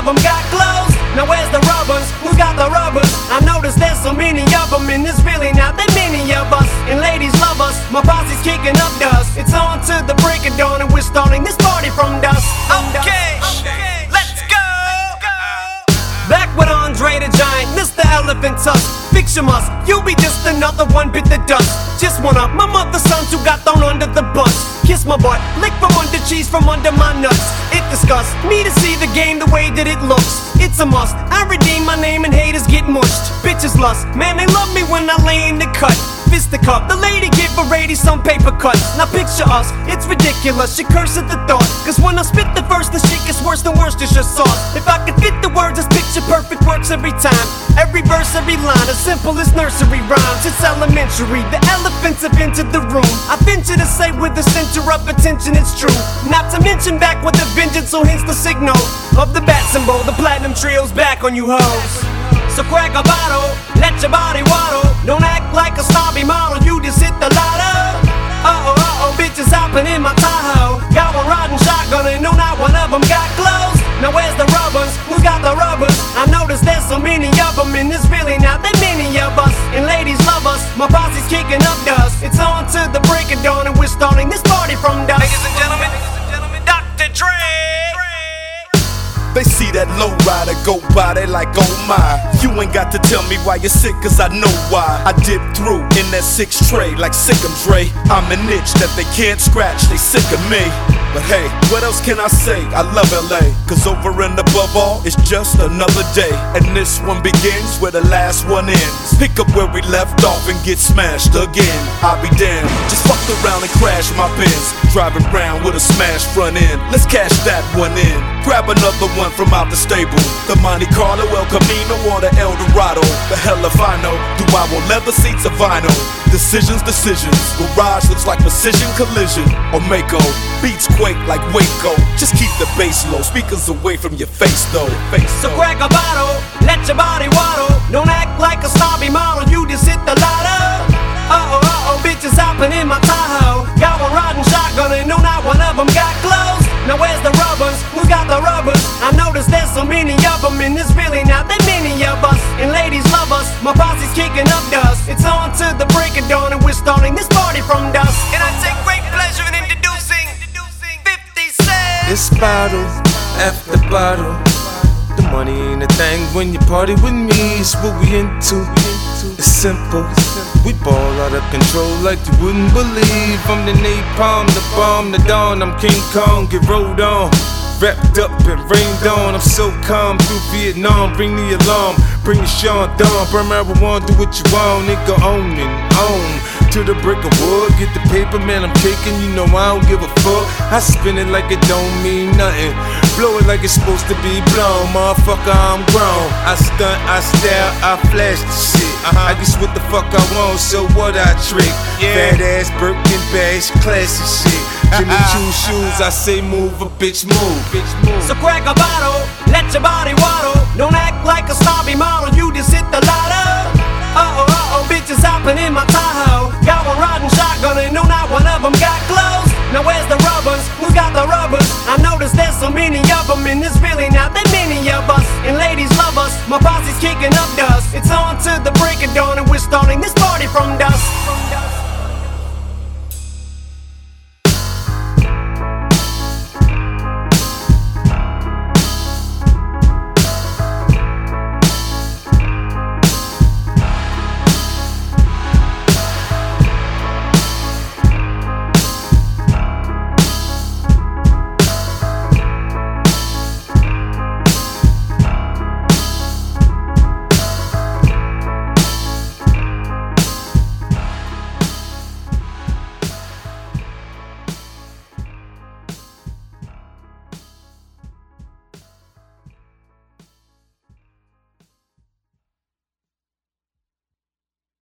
them got clothes. Now where's the rubbers? Who's got the rubbers? I notice there's so many of them, and there's really not that many of us. And ladies love us, my posse's kicking up dust. It's on to the break of dawn, and we're starting this party from dusk. Okay, let's go. Back with Andre the Giant, Mr. Elephant Tusk. Picture us, you'll be just another one bit the dust. Just one of my mother's sons who got thrown under the bus. Kiss my butt, lick from under cheese from under my nuts. It disgusts me to see the game the way that it looks. It's a must, I redeem my name and haters get mushed. Bitches lust, man they love me when I lay in the cut. Fisticuff, the lady give a lady some paper cuts. Now picture us, it's ridiculous, she curse at the thought. Cause when I spit the verse, the shit gets worse than Worcestershire sauce. If I could fit the words, this picture perfect works every time. Every verse, every line, as simple as nursery rhymes. It's elementary, the elephants have entered the room. I venture to say with the center of attention it's true. Not to mention back with a vengeance, so hence the signal of the bat symbol. The platinum trio's back on you hoes. So crack a bottle, let your body waddle. Don't act like a snobby model, you just hit the lotto. Uh-oh, bitches hopping in my Tahoe. Got one riding shotgun and no, not one of them got clothes. Now where's the rubbers? Who's got the rubbers? I notice there's so many of them, and there's really not that many of us. And ladies love us, my posse's kicking up dust. It's on to the break of dawn, and we're starting this party from dusk. Ladies and gentlemen, Dr. Dre. They see that low rider go by, they like, oh my. You ain't got to tell me why you're sick, cause I know why. I dip through in that 6 tray like Sick'em Dre. I'm an itch that they can't scratch, they sick of me. But hey, what else can I say? I love LA, cause over and above all, it's just another day. And this one begins where the last one ends. Pick up where we left off and get smashed again. I'll be damned, just fucked around and crashed my Benz. Driving around with a smashed front end. Let's cash that one in. Grab another one from out the stable. The Monte Carlo, El Camino, or the El Dorado. The hell if I know. Do I want leather seats or vinyl? Decisions. Garage looks like precision collision or Mako. Beats quake like Waco. Just keep the bass low. Speakers away from your face though. So crack a bottle, let your body waddle. Don't act like a snobby model, you just hit the lotto. Uh-oh, bitches hopping in my Tahoe. Got one riding shotgun and no, not one of them got clothes. Now where's the rubbers? Who's got the rubbers? I notice there's so many of them, and there's really not that many of us. And ladies love us, my posse's kicking up dust. It's on to the break of dawn, and we're starting this party from dusk. And I take great pleasure in introducing 50 Cent. It's bottle after bottle. The money ain't a thing when you party with me. It's what we into. It's simple. We ball out of control like you wouldn't believe. I'm the napalm, the bomb, the dawn. I'm King Kong, get rolled on. Wrapped up and rained on. I'm so calm through Vietnam. Bring the alarm, bring the Sean Dawn. Burn marijuana, do what you want. Nigga on and on. To the brick of wood, get the paper, man, I'm taking. You know I don't give a fuck. I spin it like it don't mean nothing. Blow it like it's supposed to be blown. Motherfucker, I'm grown. I stunt, I style, I flash the shit. I guess what the fuck I want, so what I trick. Fat ass Birkin bags, classy shit. Jimmy Choo shoes, I say move, a bitch move. So crack a bottle, let your body waddle. Don't act like a snobby model, you just hit the lotto. Uh-oh, bitches hopping in my Tahoe. Got one riding shotgun and no, not one of them got clothes. Now where's the rubbers? Who's got the rubbers? I notice there's so many of them, and there's really not that many of us. And ladies love us, my posse's kicking up dust. It's on to the break of dawn, and we're starting this party from dusk.